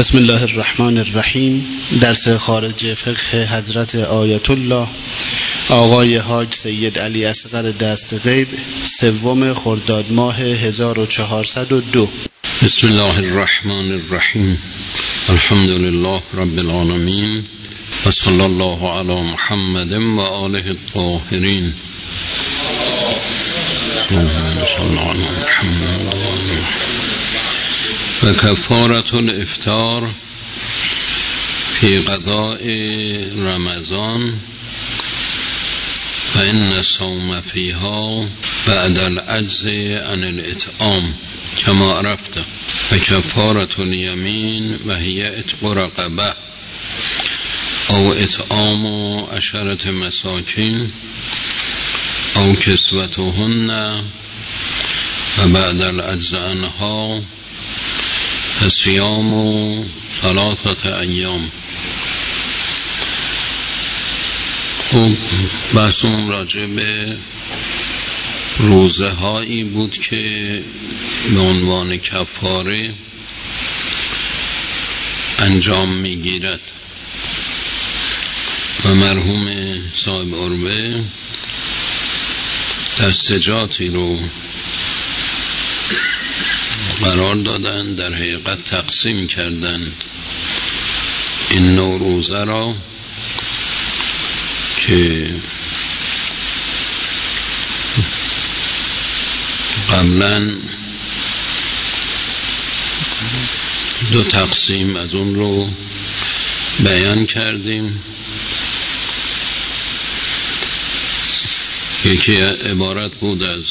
بسم الله الرحمن الرحیم. درس خارج فقه حضرت آیت الله آقای حاج سید علی اصغر دست غیب، 3 خرداد ماه 1402. بسم الله الرحمن الرحیم. الحمد لله رب العالمین و صلی الله علی محمد و آله الطاهرین. و کفارة الافطار فی قضاء رمضان فإن الصوم فيها بعد العجز عن الإطعام كما عرفت. و کفارة الیمین و هی عتق رقبه او اطعام 10 مساکین او کسوتهن و بعد العجز عنها صیام 3 ایام. خب بحثم راجع به روزه هایی بود که به عنوان کفاره انجام میگیرد و مرحوم صاحب عروه دستجاتی رو قرار دادن، در حقیقت تقسیم کردند این نوع روزه را که قبلا 2 تقسیم از اون رو بیان کردیم. یکی عبارت بود از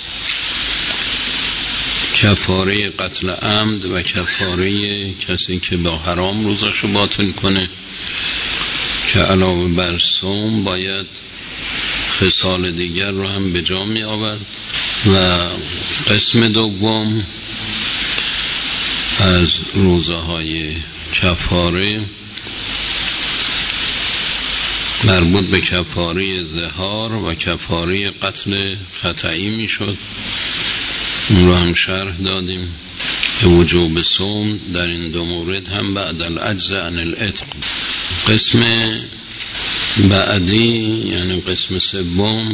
کفاره قتل عمد و کفاره کسی که با حرام روزاشو باطل کنه که علاوه بر صوم باید خصال دیگر رو هم به جا می آورد. و قسم دوم از روزه های کفاره مربوط به کفاره ظهار و کفاره قتل خطئی می شد. اون رو هم شرح دادیم که وجوب صوم در این 2 مورد هم بعد العجز عن العتق. قسم بعدی یعنی قسم 3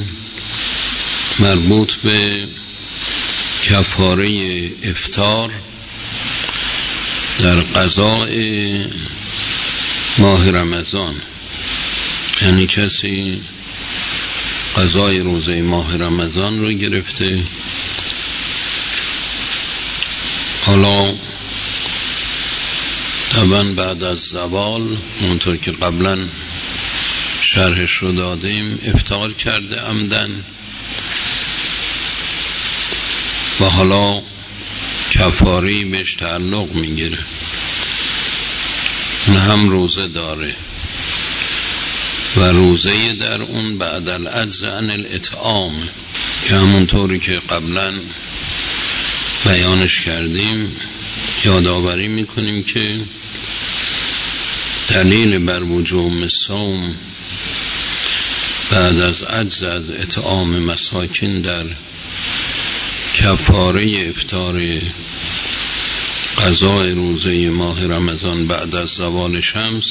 مربوط به کفاره افطار در قضاء ماه رمضان. یعنی کسی قضای روزه ماه رمضان رو گرفته، حالا طبعا بعد از زوال اونطور که قبلا شرحش رو دادیم افطار کرده عمدن و حالا کفاری بهش تعلق میگیره، اون هم روزه داره و روزه در اون بعد العجز عن الاطعام که همونطوری که قبلا بیانش کردیم یادآوری میکنیم که دلیل بر وجوب صوم بعد از عجز از اطعام مساکین در کفاره افطار قضای روزه ماه رمضان بعد از زوال شمس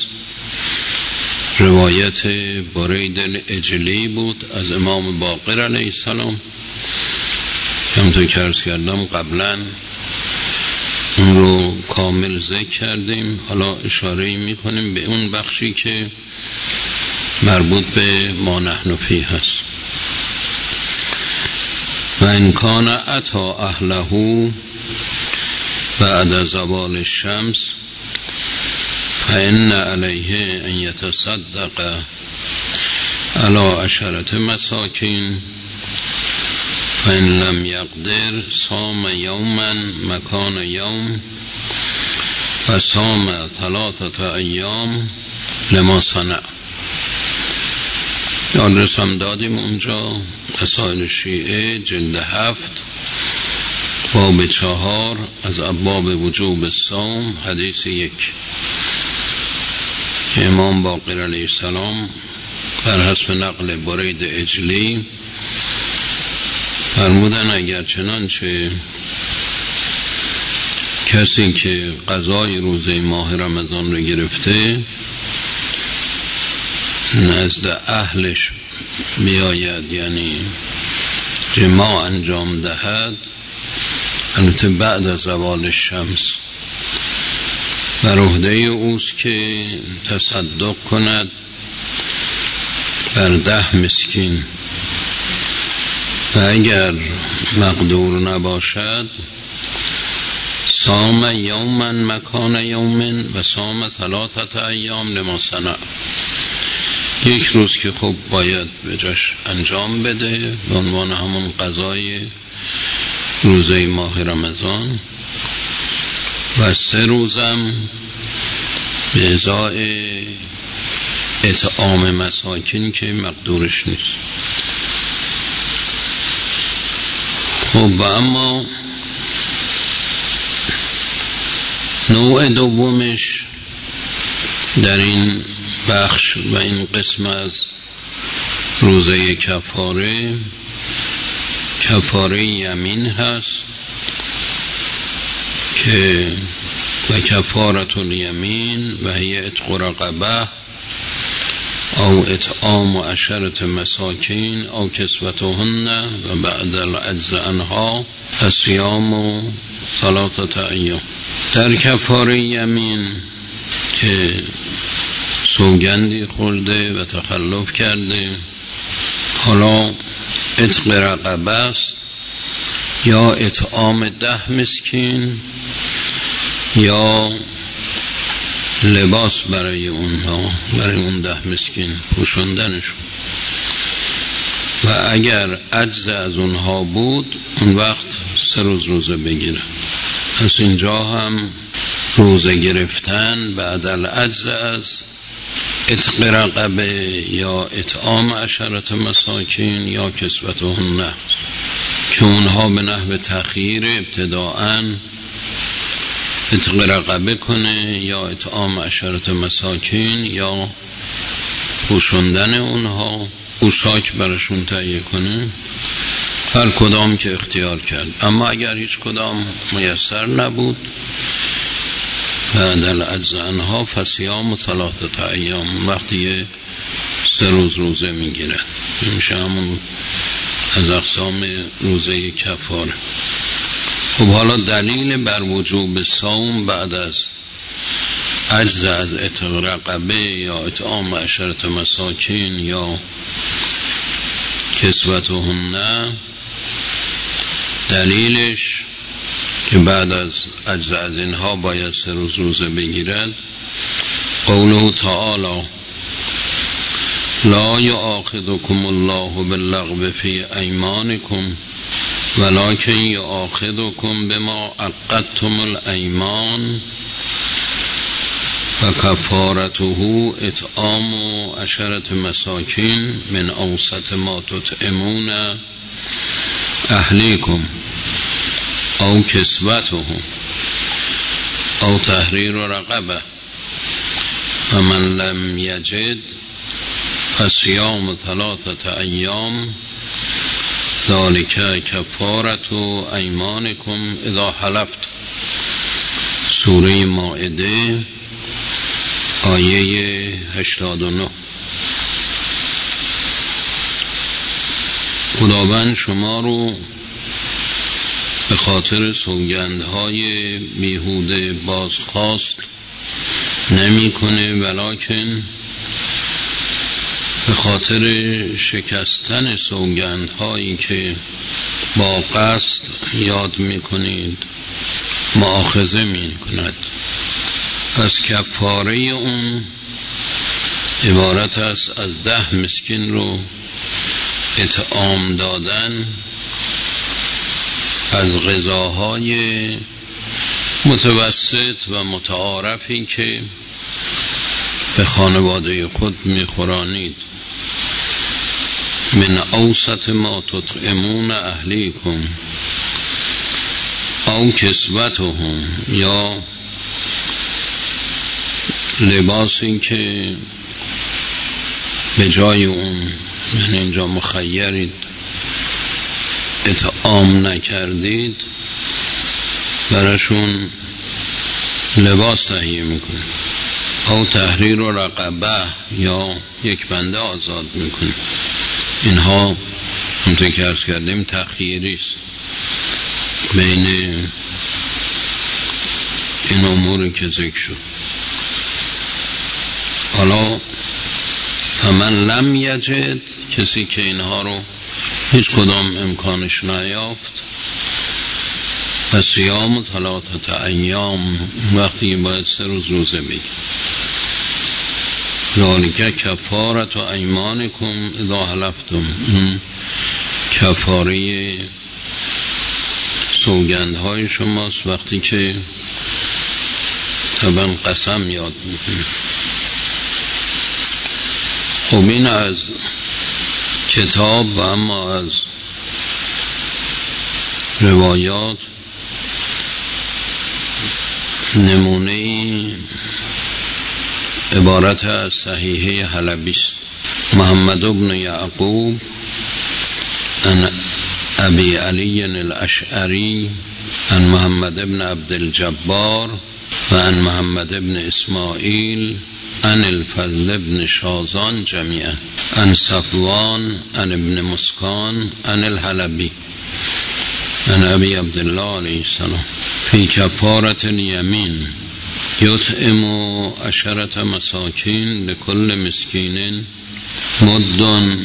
روایت برید الاجلی بود از امام باقر علیه السلام. همونطور که عرض کردم قبلا اون رو کامل ذکر کردیم، حالا اشاره می کنیم به اون بخشی که مربوط به ما نحن فیه هست. و ان کان اتی اهله بعد زوال الشمس فإن علیه ان یتصدق علی 10 مساکین فإن لم یقدر صام یوما مکان یوم و صام 3 ایام لما صنع. آدرس هم دادیم اونجا، مسائل شیعه جلد 7 باب 4 از ابواب وجوب صوم حدیث 1 که امام باقر علیه السلام بر حسب نقل برید اجلی فرمودن اگر چنانچه کسی که قضای روزه ماه رمضان رو گرفته نزد اهلش بیاید، یعنی جماع انجام دهد، البته بعد از زوال شمس، بر عهده اوست که تصدق کند بر 10 مسکین و اگر مقدور نباشد صام یوما مکان یوم و صام 3 ایام لما صنع، یک روز که خب باید بجاش انجام بده به عنوان همون قضای روزه ماه رمضان و 3 روزم به ازای اطعام مساکین که مقدورش نیست. خب و اما نوع دومش در این بخش و این قسم از روزه کفاره یمین هست که و کفارت الیمین و هی عتق رقبه او اطعام 10 مساکین او کسوتهن و بعد العجز عنها صیام 3 ایام. در کفاره یمین که سوگندی خورده و تخلف کرده، حالا عتق رقبه است یا اطعام 10 مسکین یا لباس برای اونها، برای اون 10 مسکین پوشوندنشون، و اگر عجز از اونها بود اون وقت 3 روز روزه بگیرن. پس اینجا هم روزه گرفتن بعد العجز از عتق رقبه یا اطعام 10 مساکین یا کسوتهن که اونها به نحو تأخیر ابتداءً عتق رقبه کنه یا اطعام 10 مساکین یا پوشوندن اونها، پوشاک برشون تهیه کنه، هر کدام که اختیار کرد. اما اگر هیچ کدام میسر نبود بعد العجز عنها فصیام 3 ایام، وقتی 3 روز روزه میگیرد میشه همون از اقسام روزه کفاره. خب حالا دلیل بر وجوب صوم بعد از عجز از عتق رقبه یا اطعام 10 مساکین یا کسوتهن، دلیلش که بعد از عجز از اینها باید 3 روز روزه بگیرد، قوله تعالی لا یؤاخذکم الله باللغو فی ایمانکم ولکن یؤاخذکم بما عقدتم الایمان و کفارته اطعام 10 مساکین من اوسط ما تطعمون اهلیکم او کسوتهم او تحریر رقبه و من لم یجد فصیام 3 ایام ذالک کفارت ایمانکم اذا حلفت. سوره مائده آیه 89. خداوند شما رو به خاطر سوگندهای بیهوده بازخواست نمی کنه، ولکن به خاطر شکستن سوگندهایی که با قصد یاد می کنید مؤاخذه می کند. پس کفاره اون عبارت است از 10 مسکین رو اطعام دادن از غذاهای متوسط و متعارفی که به خانواده خود میخورانید. من اوسط ما تطعمون اهلیکم او کسوتهم، یا لباسی که به جای اون، یعنی اینجا مخیرید، اطعام نکردید، براشون لباس تهیه میکنه، او تحریر و رقبه یا یک بنده آزاد میکنه. اینها همونطور که عرض کردیم تخییری است بین این اموری که ذکر شد. حالا فمن لم یجد، کسی که اینها رو هیچ کدام امکانش نیافت، و صیام 3 ایام، وقتی باید 3 روز روزه بگیر. ذالک کفارة ایمانکم اذا حلفتم، کفاره سوگندهای شماست وقتی که طبعا قسم یاد میکنید. خب این از کتاب. و اما از روایات نمونه عبارت از صحیحه حلبی است. محمد بن یعقوب عن ابی علی الاشعری عن محمد بن عبد الجبار و عن محمد بن اسماعیل عن الفضل بن شازان جمیعا عن صفوان عن ابن مسکان عن الحلبی عن ابی عبدالله علیه السلام فی کفارة الیمین یطعم 10 مساکین لكل مسکین مد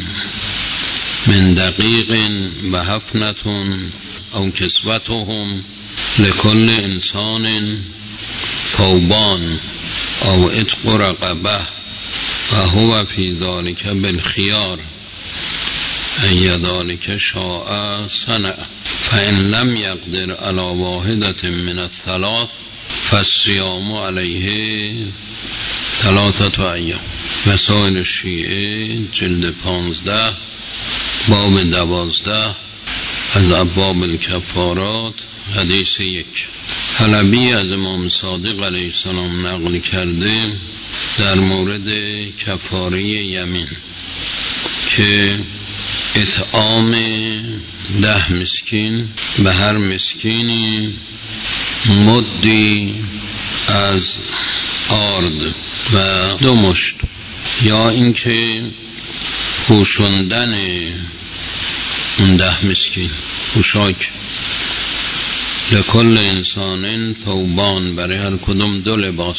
من دقیق و حفنة او کسوتهم لكل انسان ثوبان او عتق رقبه و هو فی ذلک بالخیار ای ذلک شاء صنع فإن لم يقدر على واحدة من الثلاث فالصيام عليه 3 ایام. مسائل الشیعه جلد 15 باب 12 از ابواب الکفارات حدیث 1. حلبی از امام صادق علیه السلام نقل کرده در مورد کفاره یمین که اطعام 10 مسکین، به هر مسکینی مدی از آرد و 2 مشت، یا اینکه پوشوندن اون 10 مسکین پوشاک لکل انسان ثوبان، برای هر کدوم 2 لباس،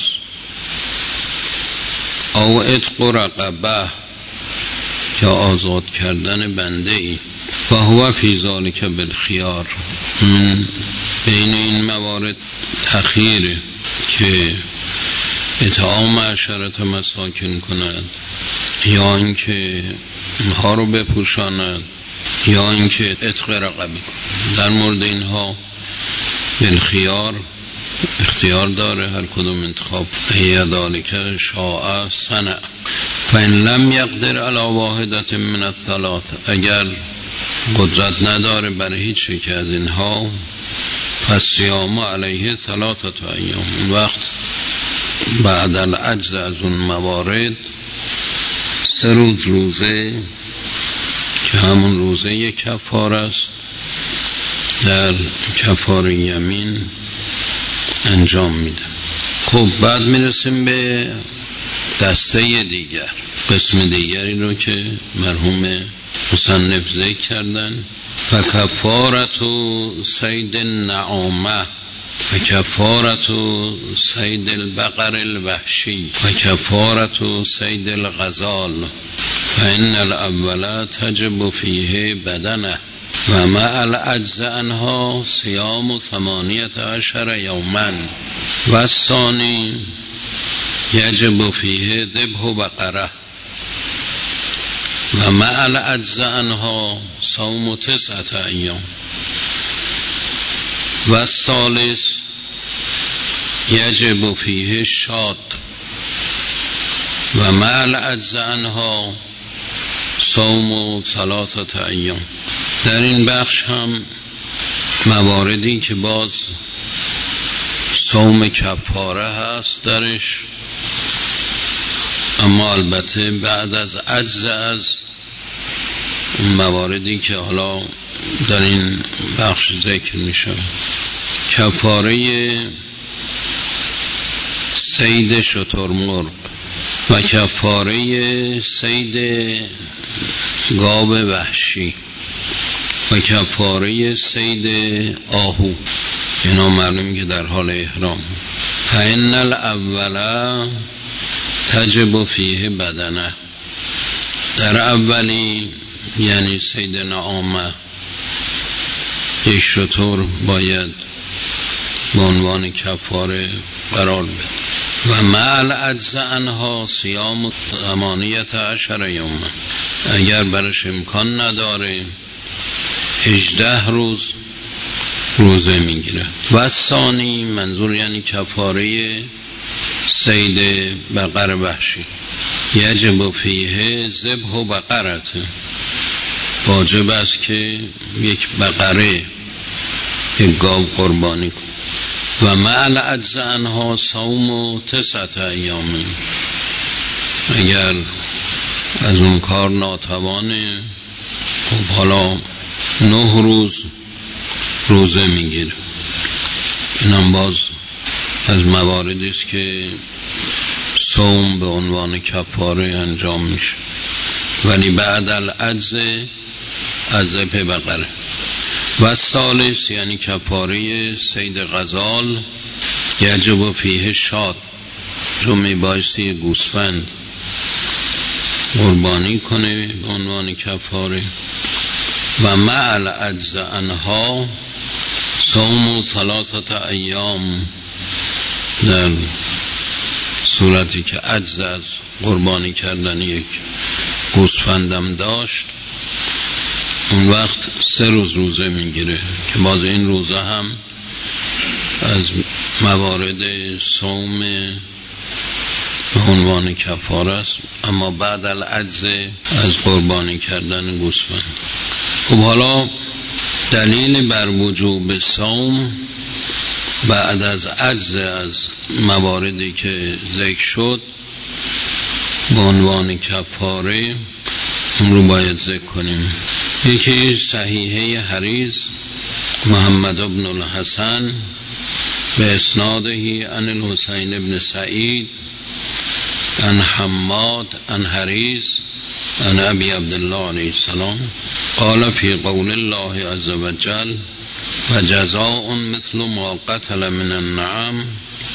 او عتق رقبه یا آزاد کردن بنده ای، و هو فی ذلک بالخیار. بین این موارد تخییره که اطعام 10 مساکین کند، یا اینکه اونها رو بپوشاند، یا اینکه عتق رقبه کند. در مورد اینها بالخیار اختیار داره، هر کدوم انتخاب. ای ذالک شاء صنع فإن لم یقدر علی واحدة من الثلاث، اگر قدرت نداره برای هیچ یک از اینها، پس صیام علیه 3 ایام. وقت بعد العجز از اون موارد 3 روز روزه که همون روزه کفاره است در کفاره یمین انجام میده. خب بعد میرسیم به دسته دیگر، قسم دیگری رو که مرحوم مصنف ذکر کردن. و کفارت صید النعامه و کفارت صید البقر الوحشی و کفارت صید الغزال فإن الاول تجب فیه بدنه و مع العجز عنها صیام 18 یوما و الثانی یجب فیه ذبح بقره و مع العجز عنها صوم 9 ایام و الثالث یجب فیه شاد و مع العجز عنها صوم 3 ایام. در این بخش هم مواردی که باز صوم کفاره هست درش، اما البته بعد از عجز از مواردی که حالا در این بخش ذکر میشه. کفاره صید شترمرغ و کفاره صید گاو وحشی و کفاره صید آهو. اینا معلومه که در حال احرام. فإن الاول تجب فیه بدنه، در اولی یعنی صید نعامه یک شتر باید به عنوان کفاره قرار بده. و مع العجز عنها صیام 18 یوم، اگر برش امکان نداره 18 روز روزه میگیره. و ثانی منظور یعنی کفاره صید بقر وحشی، یجب فیه ذبح بقرت، واجب است که یک بقره یک گاو قربانی کن. و مع العجز عنها صوم 9 ایام، اگر از اون کار ناتوانه خب حالا 9 روز روزه میگیره. اینم باز از مواردی است که صوم به عنوان کفاره انجام میشه، ولی بعد العجز از ذبح بقره. و ثالث یعنی کفاره صید غزال، یجب فیه شات، رو میبایستی گوسفند قربانی کنه به عنوان کفاره. و مع العجز عنها صوم 3 ایام، در صورتی که عجز از قربانی کردن یک گوسفندم داشت، اون وقت 3 روز روزه میگیره که باز این روزه هم از موارد صوم به عنوان کفاره است، اما بعد العجز از قربانی کردن گوسفند. خب حالا دلیل بر وجوب صوم بعد از عجز از مواردی که ذکر شد به عنوان کفاره، اون رو باید ذکر کنیم. یکی صحیحه حریز محمد ابن الحسن به اسناده عن الحسین ابن سعید عن حماد عن حریز عن ابی عبدالله علیه السلام قال فی قول الله عز وجل و جزاء مثل ما قتل من النعم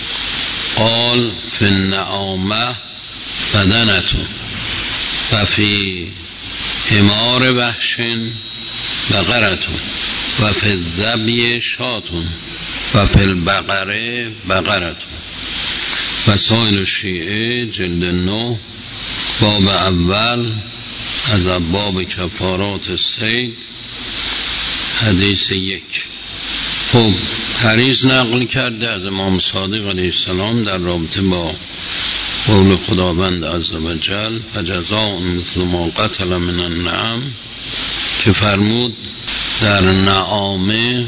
قال فی النعامه بدنتون و فی حمار وحش بقرتون و فی الذبی شاتون و فی البقره بقرتون. وسائل الشیعه جلد 9 باب اول از ابواب کفارات الصید حدیث 1. خب حریز نقل کرده از امام صادق علیه السلام در رابطه با قول خداوند عز و جل و جزاء مثل ما قتل من النعم، که فرمود در نعامه،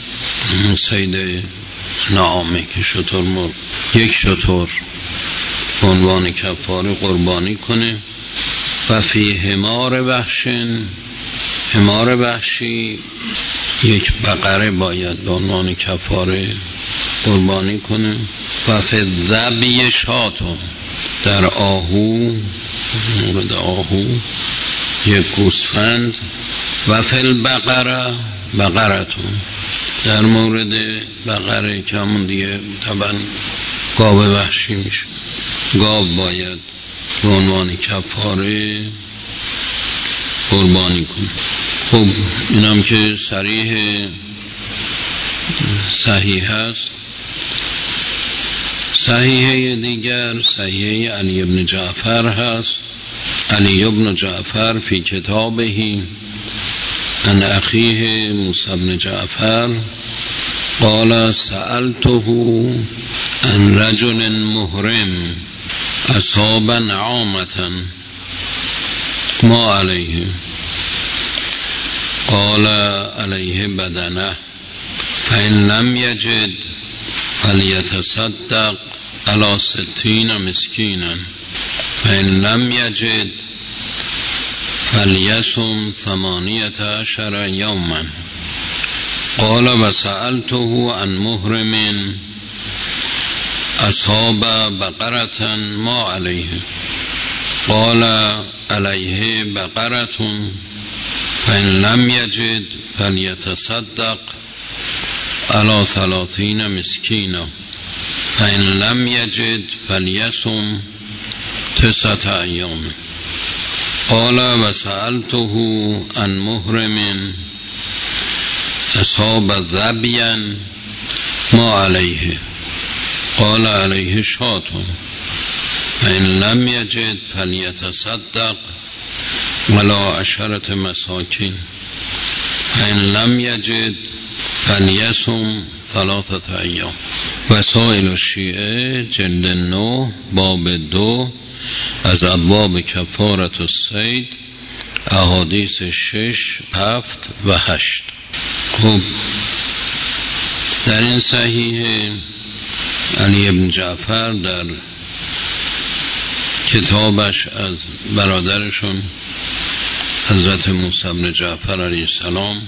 صید نعامه که شترمرغ، یک شتر به عنوان کفاره قربانی کنه. و فی حمار وحشن، حمار وحشی یک بقره باید به عنوان کفاره قربانی کنه. و فی الذبی شاتون، در آهو، مورد آهو یک گوسفند. و فی البقره بقرتون، در مورد بقره که همون دیگه طبعا گاو وحشی میشه، گاو باید به عنوان کفاره قربانی کن. خب اینم که صحیح است. صحیحه دیگر صحیحه علی ابن جعفر هست. علی ابن جعفر فی کتابه عن اخیه موسی بن جعفر قال سألته عن رجل محرم اصاب نعامة ما علیه قال علیه بدنه فإن لم یجد فلیتصدق علی 60 مسکینا فإن لم یجد فلیصم 18 یوما. قال و سألته عن محرم اصاب بقرة ما علیه قال علیه بقرة فإن لم يجد فلیتصدق علی 30 مسکینا فإن لم يجد فلیصم 9 ایام قال وسألته عن محرم اصاب ظبیا ما علیه قال علیه شاة فإن لم يجد فلیتصدق علی 10 مساکین فإن لم يجد فلیصم 3 ایام. وسائل الشیعه جلد 9 باب 2 از ابواب کفارة الصید احادیث 6 7 و 8. خب در این صحیح علی ابن جعفر در کتابش از برادرشون حضرت موسی بن جعفر علیه السلام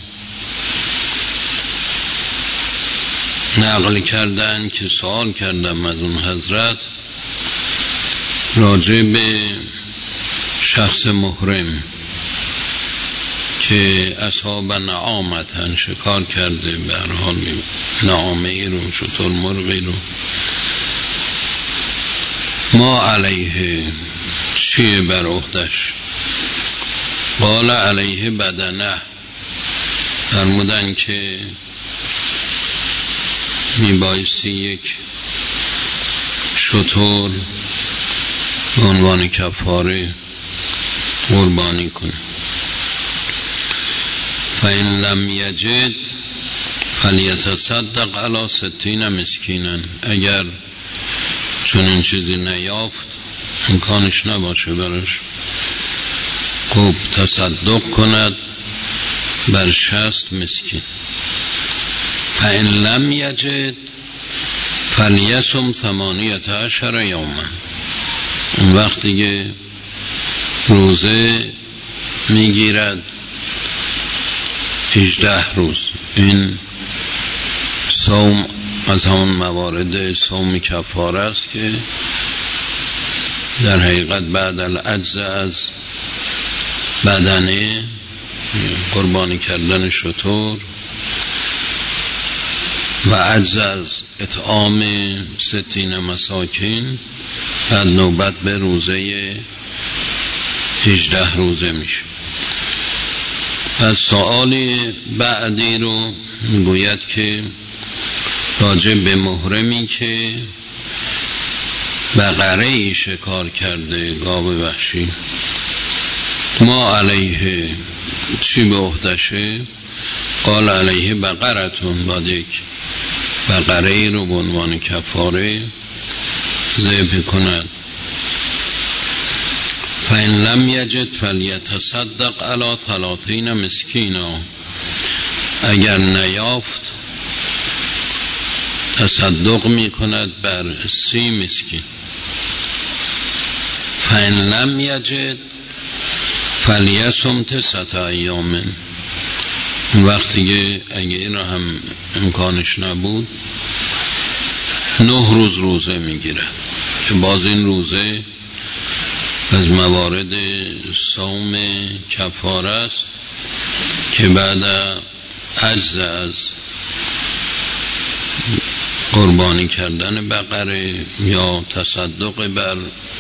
نقل کردن که سوال کردم از اون حضرت راجع به شخص محرم که اصحاب نعامتن شکار کرده، به هر حال نعامه ای رو، شتر مرغی رو، ما علیه چیه بر عهدش؟ قال علیه بدنه، فرمودن که میبایستی یک شتر به عنوان کفاره قربانی کنه. فإن لم یجد فلیتصدق علی 60 مسکینا، اگر چنین چیزی نیافت، امکانش نباشه براش، خب تصدق کند بر 60 مسکین. فإن لم یجد فلیصم 18 یوما، اون وقت دیگه روزه میگیرد 18 روز. این صوم از همون موارد صوم کفاره است که در حقیقت بعد العجز از بدنه، قربانی کردن شتر و عجز از اطعام 60 مساکین، بعد نوبت به روزه 18 روزه میشه. از سؤال بعدی رو میگوید که راجع به محرمی که بقره ای شکار کرده، گاو وحشی، ما علیه چی به عهدشه؟ قال علیه بقرتون، باید یک بقره ای رو به عنوان کفاره ذبح کند. فإن لم یجد فلیتصدق علی 30 مسکینا، اگر نیافت تصدق می کند بر 30 مسکین. فإن لم یجد فلیصم 9 ایام، وقتی اگه این را هم امکانش نبود 9 روز روزه میگیره، که باز این روزه از موارد صوم کفاره است که بعد عجز از قربانی کردن بقره یا تصدق بر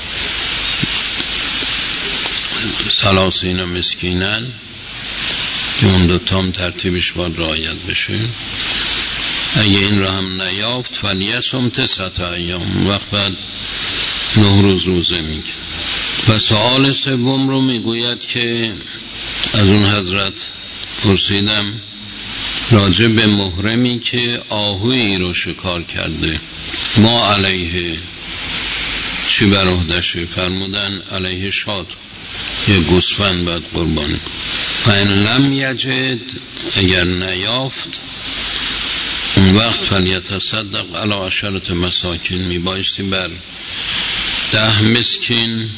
30 مسکینن، که اون دوتام ترتیبش باید رعایت بشه، اگه این را هم نیافت فلیصم 9 ایام، وقت بعد 9 روز روزه میگه. و سؤال سوم رو میگوید که از اون حضرت پرسیدم راجع به محرمی که آهویی رو شکار کرده، ما علیه چی بر عهدشه؟ فرمودن علیه شاة، یه گوسفند باید قربانی کن. فإن لم یجد، اگر نیافت، اون وقت فلیتصدق علی 10 مساکین، میبایستی بر 10 مسکین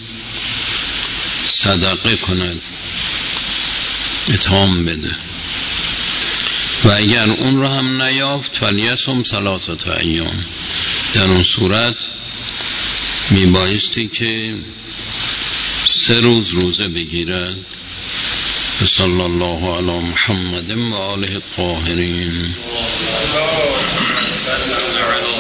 صدقه کند، اطعام بده. و اگر اون رو هم نیافت فلیصم 3 ایام، در اون صورت میبایستی که 3 روز روزه بگیرد. صلی الله علی محمد و آله الطاهرین.